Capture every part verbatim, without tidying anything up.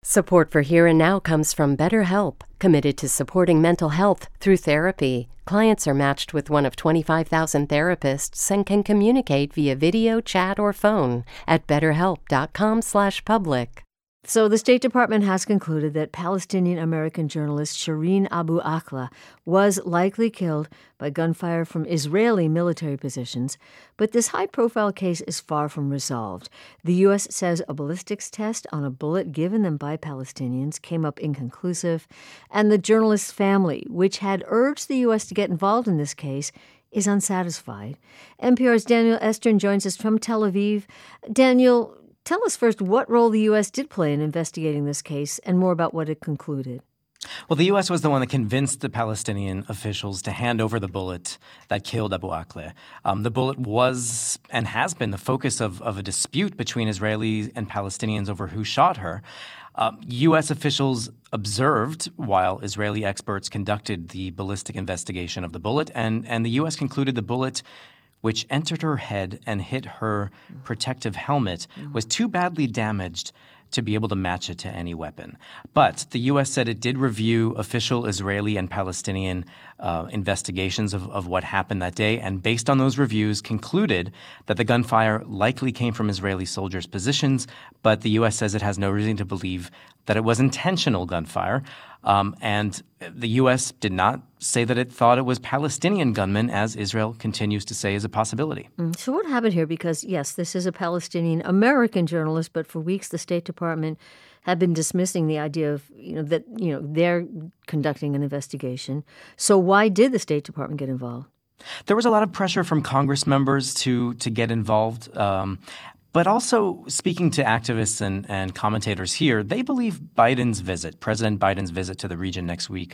Support for Here and Now comes from BetterHelp, committed to supporting mental health through therapy. Clients are matched with one of twenty-five thousand therapists and can communicate via video, chat, or phone at betterhelp.com slash public. So the State Department has concluded that Palestinian-American journalist Shireen Abu Akleh was likely killed by gunfire from Israeli military positions, but this high-profile case is far from resolved. The U S says a ballistics test on a bullet given them by Palestinians came up inconclusive, and the journalist's family, which had urged the U S to get involved in this case, is unsatisfied. N P R's Daniel Estrin joins us from Tel Aviv. Daniel, tell us first what role the U S did play in investigating this case and more about what it concluded. Well, the U S was the one that convinced the Palestinian officials to hand over the bullet that killed Abu Akleh. Um, the bullet was and has been the focus of, of a dispute between Israelis and Palestinians over who shot her. Uh, U S officials observed while Israeli experts conducted the ballistic investigation of the bullet, and, and the U S concluded the bullet, which entered her head and hit her protective helmet, was too badly damaged to be able to match it to any weapon. But the U S said it did review official Israeli and Palestinian uh, investigations of, of what happened that day, and based on those reviews concluded that the gunfire likely came from Israeli soldiers' positions, but the U S says it has no reason to believe that it was intentional gunfire. Um, and the U S did not say that it thought it was Palestinian gunmen, as Israel continues to say is a possibility. Mm, so what happened here? Because, yes, this is a Palestinian-American journalist, but for weeks the State Department had been dismissing the idea of, you know, that, you know, they're conducting an investigation. So why did the State Department get involved? There was a lot of pressure from Congress members to, to get involved. Um, But also, speaking to activists and, and commentators here, they believe Biden's visit, President Biden's visit to the region next week,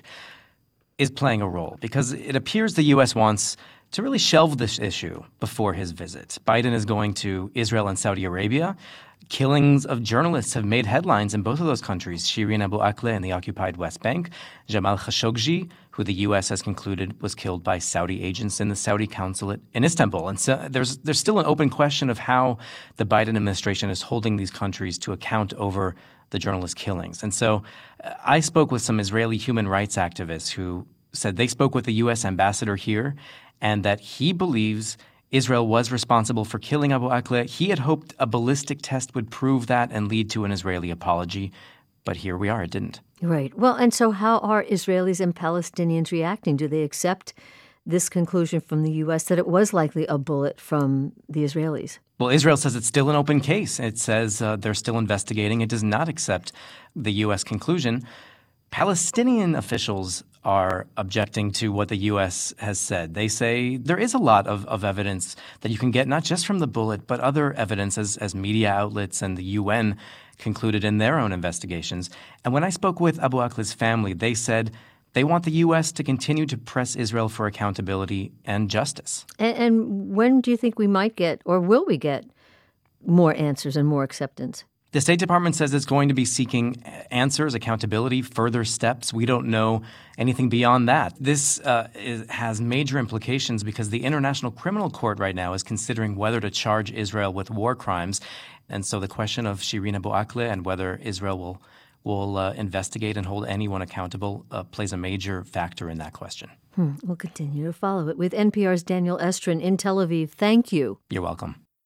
is playing a role because it appears the U S wants to really shelve this issue before his visit. Biden is going to Israel and Saudi Arabia. Killings of journalists have made headlines in both of those countries. Shireen Abu Akleh in the occupied West Bank, Jamal Khashoggi, who the U S has concluded was killed by Saudi agents in the Saudi consulate in Istanbul. And so there's there's still an open question of how the Biden administration is holding these countries to account over the journalist killings. And so uh, I spoke with some Israeli human rights activists who said they spoke with the U S ambassador here and that he believes Israel was responsible for killing Abu Akleh. He had hoped a ballistic test would prove that and lead to an Israeli apology. But here we are, it didn't. Right. Well, and so how are Israelis and Palestinians reacting? Do they accept this conclusion from the U S that it was likely a bullet from the Israelis? Well, Israel says it's still an open case. It says uh, they're still investigating. It does not accept the U S conclusion. Palestinian officials are objecting to what the U S has said. They say there is a lot of, of evidence that you can get, not just from the bullet, but other evidence as, as media outlets and the U N concluded in their own investigations. And when I spoke with Abu Akleh's family, they said they want the U S to continue to press Israel for accountability and justice. And, and when do you think we might get, or will we get, more answers and more acceptance? The State Department says it's going to be seeking answers, accountability, further steps. We don't know anything beyond that. This uh, is, has major implications because the International Criminal Court right now is considering whether to charge Israel with war crimes. And so the question of Shireen Abu Akleh and whether Israel will will uh, investigate and hold anyone accountable uh, plays a major factor in that question. Hmm. We'll continue to follow it with N P R's Daniel Estrin in Tel Aviv. Thank you. You're welcome.